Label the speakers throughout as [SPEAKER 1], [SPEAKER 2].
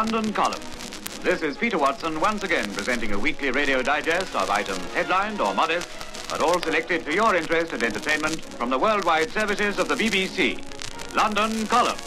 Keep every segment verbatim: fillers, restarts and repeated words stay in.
[SPEAKER 1] London Column. This is Peter Watson once again presenting a weekly radio digest of items headlined or modest, but all selected for your interest and entertainment from the worldwide services of the B B C. London Column.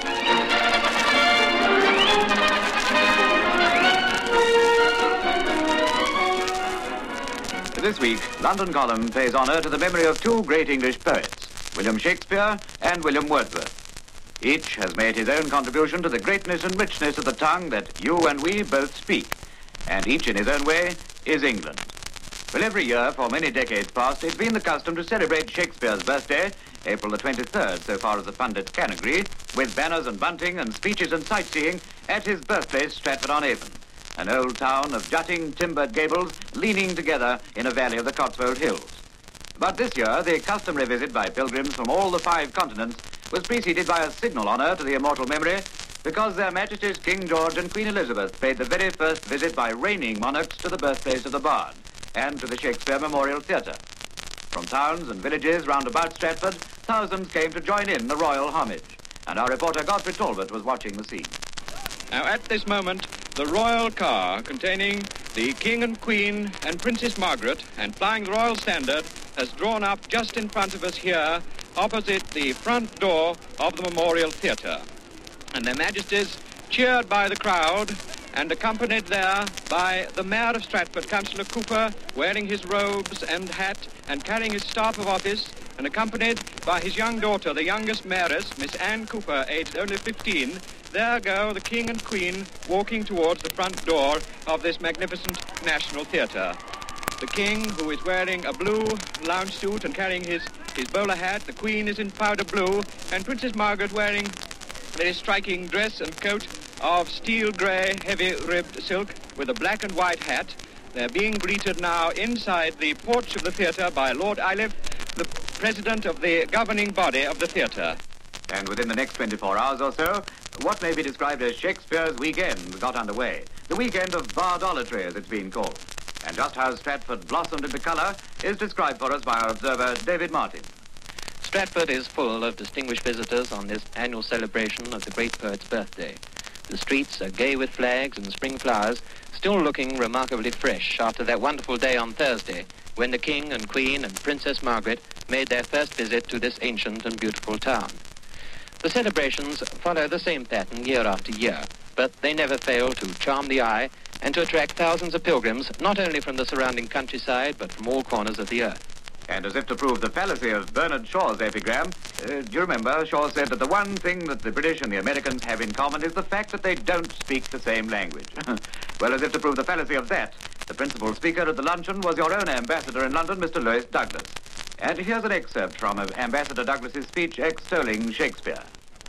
[SPEAKER 1] This week, London Column pays honour to the memory of two great English poets, William Shakespeare and William Wordsworth. Each has made his own contribution to the greatness and richness of the tongue that you and we both speak, and each in his own way is England. Well, every year for many decades past, it's been the custom to celebrate Shakespeare's birthday, April the twenty-third, so far as the pundits can agree, with banners and bunting and speeches and sightseeing at his birthplace, Stratford-on-Avon, an old town of jutting timbered gables leaning together in a valley of the Cotswold Hills. But this year, the customary visit by pilgrims from all the five continents was preceded by a signal honour to the immortal memory, because their Majesties King George and Queen Elizabeth paid the very first visit by reigning monarchs to the birthplace of the Bard and to the Shakespeare Memorial Theatre. From towns and villages round about Stratford, thousands came to join in the royal homage, and our reporter Godfrey Talbot was watching the scene.
[SPEAKER 2] Now, at this moment, the royal car containing the King and Queen and Princess Margaret and flying the royal standard has drawn up just in front of us here, opposite the front door of the Memorial Theatre. And their Majesties, cheered by the crowd and accompanied there by the Mayor of Stratford, Councillor Cooper, wearing his robes and hat and carrying his staff of office, and accompanied by his young daughter, the youngest mayoress, Miss Anne Cooper, aged only fifteen, there go the King and Queen walking towards the front door of this magnificent National Theatre. The King, who is wearing a blue lounge suit and carrying his, his bowler hat, the Queen is in powder blue, and Princess Margaret wearing a very striking dress and coat of steel grey, heavy-ribbed silk with a black and white hat. They're being greeted now inside the porch of the theatre by Lord Iliff, the president of the governing body of the theatre.
[SPEAKER 1] And within the next twenty-four hours or so, what may be described as Shakespeare's weekend got underway. The weekend of bardolatry, as it's been called. And just how Stratford blossomed into colour is described for us by our observer, David Martin.
[SPEAKER 3] Stratford is full of distinguished visitors on this annual celebration of the great poet's birthday. The streets are gay with flags and spring flowers, still looking remarkably fresh after that wonderful day on Thursday, when the King and Queen and Princess Margaret made their first visit to this ancient and beautiful town. The celebrations follow the same pattern year after year, but they never fail to charm the eye and to attract thousands of pilgrims, not only from the surrounding countryside, but from all corners of the earth.
[SPEAKER 1] And as if to prove the fallacy of Bernard Shaw's epigram, uh, do you remember Shaw said that the one thing that the British and the Americans have in common is the fact that they don't speak the same language. Well, as if to prove the fallacy of that, the principal speaker at the luncheon was your own ambassador in London, Mister Lewis Douglas. And here's an excerpt from Ambassador Douglas's speech extolling Shakespeare.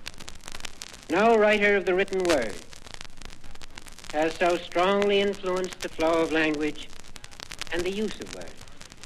[SPEAKER 4] No writer of the written word has so strongly influenced the flow of language and the use of words.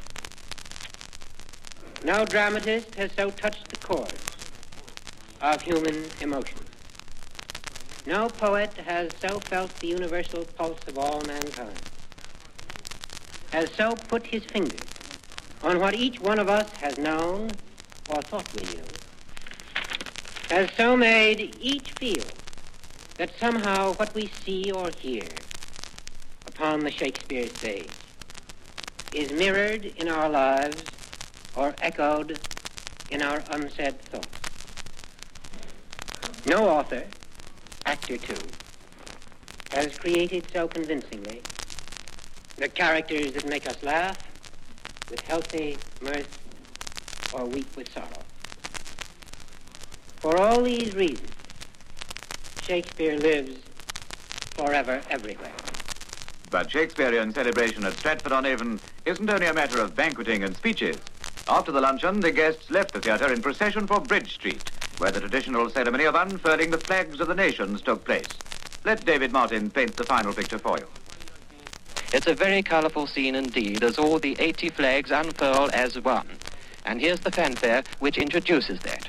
[SPEAKER 4] No dramatist has so touched the chords of human emotion. No poet has so felt the universal pulse of all mankind, has so put his finger on what each one of us has known or thought we knew, has so made each feel that somehow what we see or hear upon the Shakespeare stage is mirrored in our lives or echoed in our unsaid thoughts. No author, actor too, has created so convincingly the characters that make us laugh with healthy mirth or weep with sorrow. For all these reasons, Shakespeare lives forever everywhere.
[SPEAKER 1] But Shakespearean celebration at Stratford-on-Avon isn't only a matter of banqueting and speeches. After the luncheon, the guests left the theatre in procession for Bridge Street, where the traditional ceremony of unfurling the flags of the nations took place. Let David Martin paint the final picture for you.
[SPEAKER 3] It's a very colourful scene indeed, as all the eighty flags unfurl as one. And here's the fanfare which introduces that.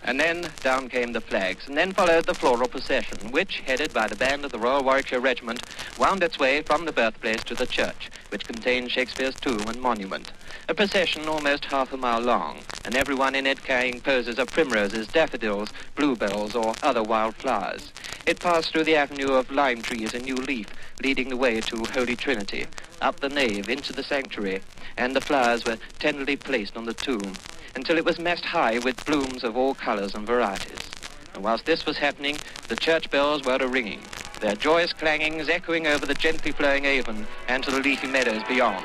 [SPEAKER 3] And then down came the flags, and then followed the floral procession, which, headed by the band of the Royal Warwickshire Regiment, wound its way from the birthplace to the church, which contained Shakespeare's tomb and monument. A procession almost half a mile long, and everyone in it carrying poses of primroses, daffodils, bluebells, or other wild flowers. It passed through the avenue of lime trees and new leaf, leading the way to Holy Trinity, up the nave into the sanctuary, and the flowers were tenderly placed on the tomb, until it was massed high with blooms of all colors and varieties. And whilst this was happening, the church bells were a-ringing, their joyous clangings echoing over the gently flowing Avon and to the leafy meadows beyond.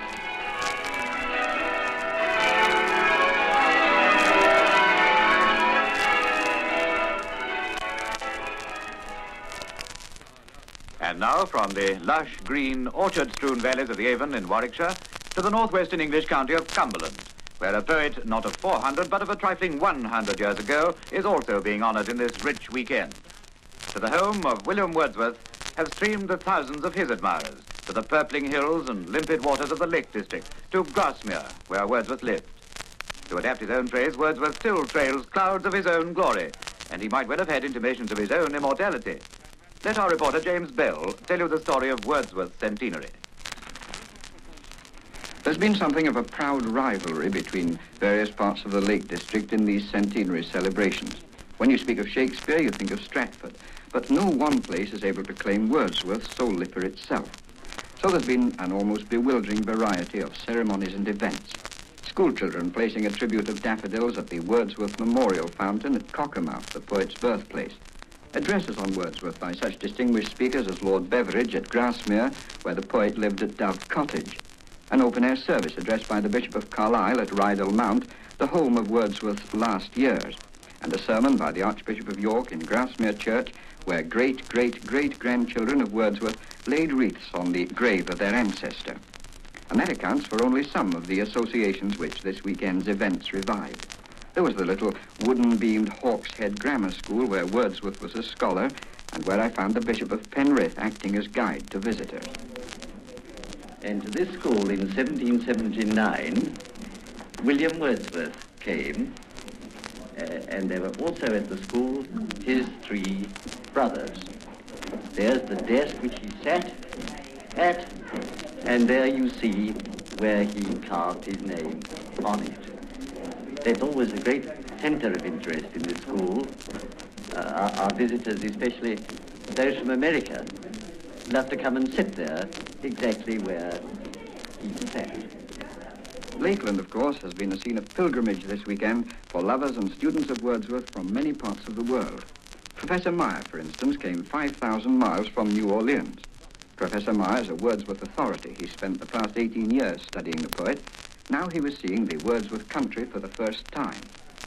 [SPEAKER 1] And now from the lush, green, orchard-strewn valleys of the Avon in Warwickshire to the northwestern English county of Cumberland, where a poet not of four hundred but of a trifling one hundred years ago is also being honoured in this rich weekend. To the home of William Wordsworth have streamed the thousands of his admirers, to the purpling hills and limpid waters of the Lake District, to Grasmere, where Wordsworth lived. To adapt his own phrase, Wordsworth still trails clouds of his own glory, and he might well have had intimations of his own immortality. Let our reporter James Bell tell you the story of Wordsworth's centenary.
[SPEAKER 5] There's been something of a proud rivalry between various parts of the Lake District in these centenary celebrations. When you speak of Shakespeare, you think of Stratford, but no one place is able to claim Wordsworth's sole liquor itself. So there's been an almost bewildering variety of ceremonies and events. Schoolchildren placing a tribute of daffodils at the Wordsworth Memorial Fountain at Cockermouth, the poet's birthplace. Addresses on Wordsworth by such distinguished speakers as Lord Beveridge at Grasmere, where the poet lived at Dove Cottage. An open-air service addressed by the Bishop of Carlisle at Rydal Mount, the home of Wordsworth's last years, and a sermon by the Archbishop of York in Grasmere Church, where great-great-great-grandchildren of Wordsworth laid wreaths on the grave of their ancestor. And that accounts for only some of the associations which this weekend's events revived. There was the little wooden-beamed Hawkshead Grammar School where Wordsworth was a scholar, and where I found the Bishop of Penrith acting as guide to visitors.
[SPEAKER 6] And to this school in seventeen seventy-nine, William Wordsworth came, uh, and there were also at the school his three brothers. There's the desk which he sat at, and there you see where he carved his name on it. There's always a great center of interest in this school. Uh, our, our visitors, especially those from America, love to come and sit there exactly where he sat.
[SPEAKER 5] Lakeland, of course, has been a scene of pilgrimage this weekend for lovers and students of Wordsworth from many parts of the world. Professor Meyer, for instance, came five thousand miles from New Orleans. Professor Meyer is a Wordsworth authority. He spent the past eighteen years studying the poet. Now he was seeing the Wordsworth country for the first time.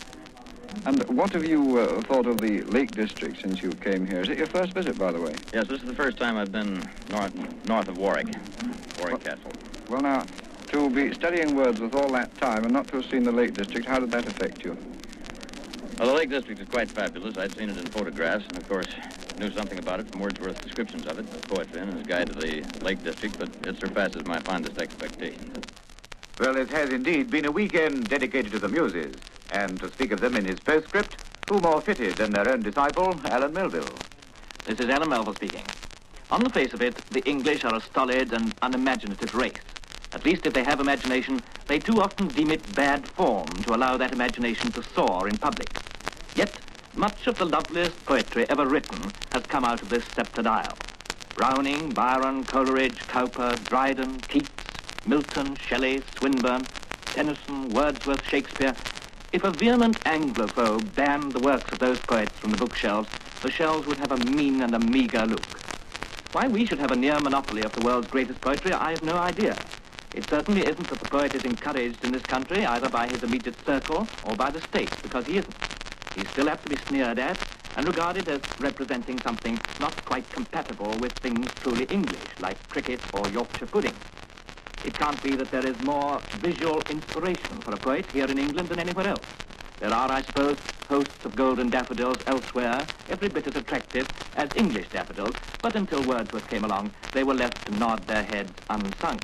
[SPEAKER 7] And what have you uh, thought of the Lake District since you came here? Is it your first visit, by the way?
[SPEAKER 8] Yes, this is the first time I've been north, north of Warwick, Warwick
[SPEAKER 7] well,
[SPEAKER 8] Castle.
[SPEAKER 7] Well, now, to be studying Wordsworth all that time and not to have seen the Lake District, how did that affect you?
[SPEAKER 8] Well, the Lake District is quite fabulous. I'd seen it in photographs, and of course, knew something about it from Wordsworth's descriptions of it, the poet then, and his guide to the Lake District, but it surpasses my fondest expectations.
[SPEAKER 1] Well, it has indeed been a weekend dedicated to the Muses, and to speak of them in his postscript, who more fitted than their own disciple, Alan Melville?
[SPEAKER 9] This is Alan Melville speaking. On the face of it, the English are a stolid and unimaginative race. At least if they have imagination, they too often deem it bad form to allow that imagination to soar in public. Yet, much of the loveliest poetry ever written has come out of this sceptred isle. Browning, Byron, Coleridge, Cowper, Dryden, Keats, Milton, Shelley, Swinburne, Tennyson, Wordsworth, Shakespeare. If a vehement Anglophobe banned the works of those poets from the bookshelves, the shelves would have a mean and a meagre look. Why we should have a near monopoly of the world's greatest poetry, I have no idea. It certainly isn't that the poet is encouraged in this country either by his immediate circle or by the state, because he isn't. He's still apt to be sneered at and regarded as representing something not quite compatible with things truly English, like cricket or Yorkshire pudding. It can't be that there is more visual inspiration for a poet here in England than anywhere else. There are, I suppose, hosts of golden daffodils elsewhere, every bit as attractive as English daffodils, but until Wordsworth came along, they were left to nod their heads unsung.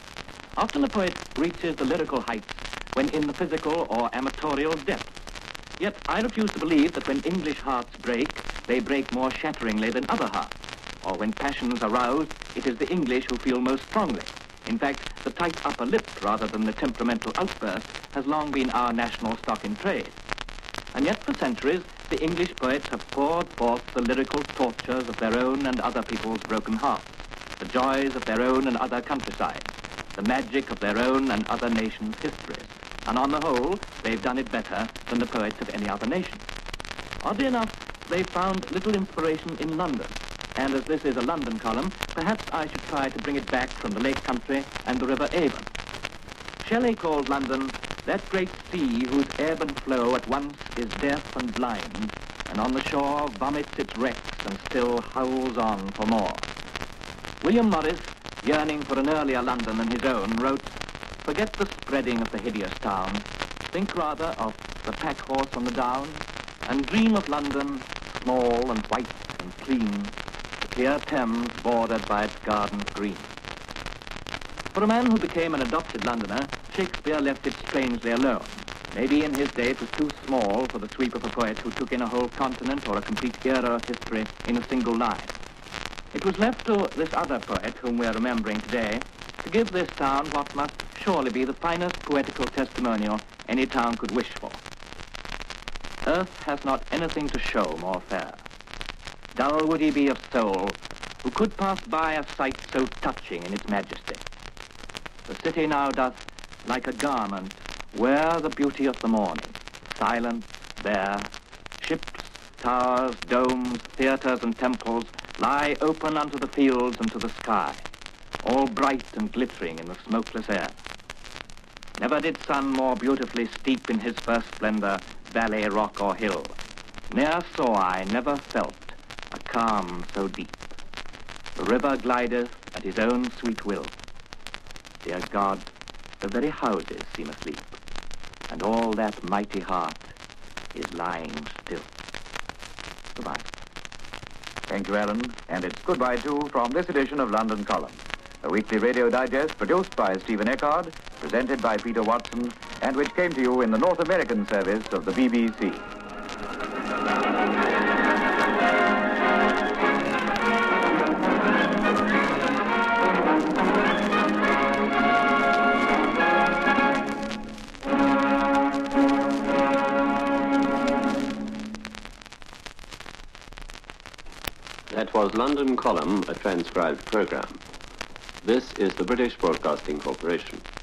[SPEAKER 9] Often a poet reaches the lyrical heights when in the physical or amatorial depths. Yet I refuse to believe that when English hearts break, they break more shatteringly than other hearts. Or when passions are roused, it is the English who feel most strongly. In fact, the tight upper lip rather than the temperamental outburst has long been our national stock in trade. And yet for centuries, the English poets have poured forth the lyrical tortures of their own and other people's broken hearts, the joys of their own and other countrysides, the magic of their own and other nations' histories. And on the whole, they've done it better than the poets of any other nation. Oddly enough, they've found little inspiration in London. And as this is a London column, perhaps I should try to bring it back from the Lake Country and the River Avon. Shelley called London that great sea whose ebb and flow at once is deaf and blind, and on the shore vomits its wrecks and still howls on for more. William Morris, yearning for an earlier London than his own, wrote, "Forget the spreading of the hideous town. Think rather of the pack horse on the down, and dream of London, small and white and clean, the clear Thames bordered by its gardens green." For a man who became an adopted Londoner, Shakespeare left it strangely alone. Maybe in his day it was too small for the sweep of a poet who took in a whole continent or a complete era of history in a single line. It was left to this other poet, whom we are remembering today, to give this town what must surely be the finest poetical testimonial any town could wish for. Earth has not anything to show more fair. Dull would he be of soul, who could pass by a sight so touching in its majesty. The city now doth, like a garment, wear the beauty of the morning, silent, bare. Ships, towers, domes, theatres, and temples lie open unto the fields and to the sky, all bright and glittering in the smokeless air. Never did sun more beautifully steep in his first splendor valley, rock, or hill. Ne'er saw I, never felt, a calm so deep. The river glideth at his own sweet will. Dear God, the very houses seem asleep, and all that mighty heart is lying still. Goodbye.
[SPEAKER 1] Thank you, Alan. And it's goodbye, too, from this edition of London Column, a weekly radio digest produced by Stephen Eckard, presented by Peter Watson, and which came to you in the North American service of the B B C.
[SPEAKER 10] That was London Column, a transcribed program. This is the British Broadcasting Corporation.